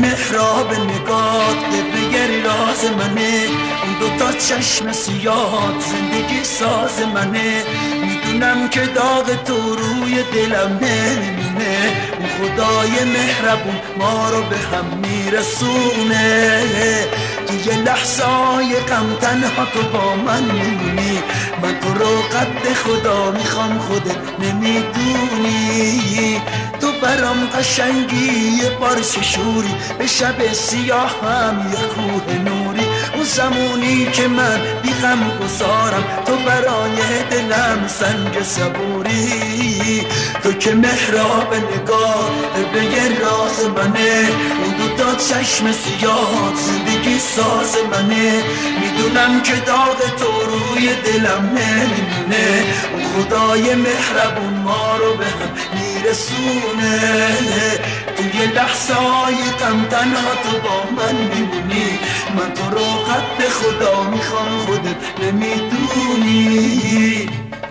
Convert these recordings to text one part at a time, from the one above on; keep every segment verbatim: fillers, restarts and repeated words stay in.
محراب نگات بگری راز منه، اون دوتا چشم سیاه زندگی ساز منه. میدونم که داغ تو روی دلم نمیمونه، اون خدای مهربون ما رو به هم میرسونه. تو یه لحظه های غم تنها تو با من میمونی، من تو رو قد خدا میخوام خودت نمیدونی. تو برام قشنگی یه پارچه شوری، به شب سیاه هم یه کوه نوری. اون زمونی که من بی غم گذارم، تو برای دلم سنگ صبوری. تو که محراب نگاه به یه راز منه، اون دوتا چشم سیاه زندگی ساز منه. میدونم که داغ تو روی دلم نمیمونه، اون خدای مهربون ما رو به هم میرسونه. تو یه لحظه های غم تنها تو با من میمونی، من تو رو قد خدا میخوام خودت نمیدونی.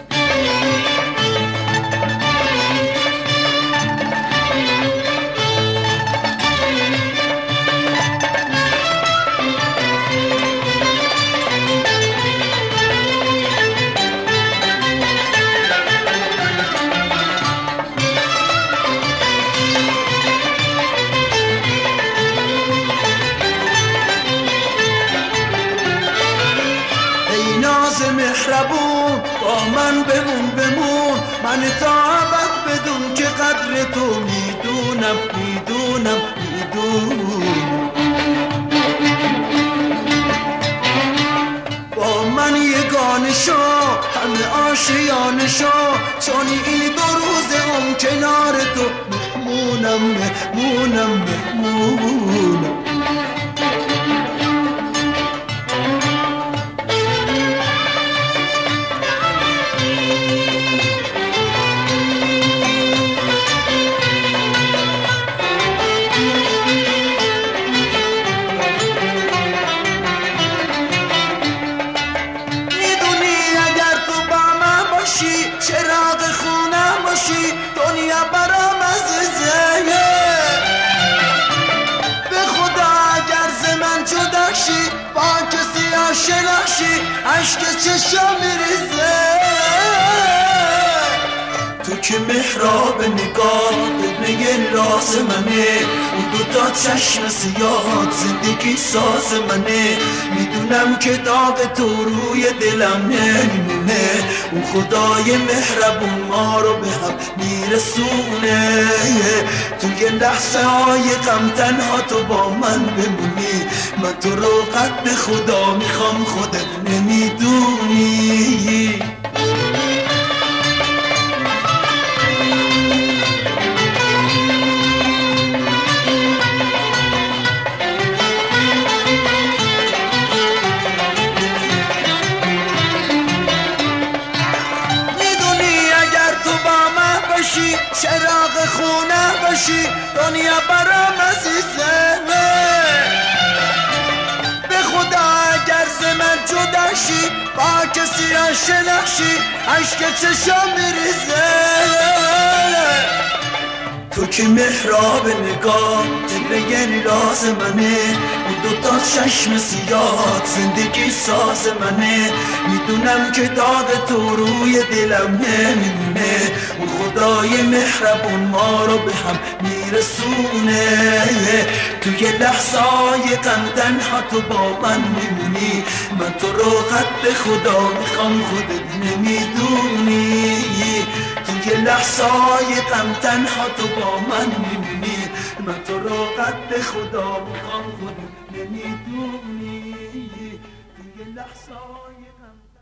مهربون با من بمون بمون، من تا ابد بدون که قدر تو میدونم میدونم میدونم. با من یگانه شو همه آشیانه شو، چون این دو روز هم کنار تو مهمونم مهمونم مهمونم. چراغ خونم باشی دنیا برام عزیزه، به خدا اگر ز من جدا شی با کسی آشنا شی عشق چشم میریزه. تو که محراب نگاه به یه راز منه، اون دوتا چشم سیاه زندگی ساز منه. میدونم که داغ تو روی دلم نمیمونه، اون خدای مهربون ما رو به هم میرسونه. تو یه لحظه های غم تنها تو با من بمونی، من تو رو قد خدا میخوام خودت نمیدونی. چراغ خونه باشی دنیا برام عزیزه، به خدا اگر ز من جدا شی با کسی آشنا شی عشق چشم میریزه. تو که محراب نگاه جلوه راز منه، اون دوتا چشم سیاه زندگی ساز منه. میدونم که داغ تو روی دلم نمیمونه، اون خدای مهربون ما رو به هم میرسونه. تو یه لحظه های غم تنها تو با من میمونی، من تو رو قد خدا میخوام خودت نمیدونی. تو یه لحظه های غم تنها تو با من میمونی، من تو رو قد خدا میخوام خودت نمیدونی. تو یه لحظه های غم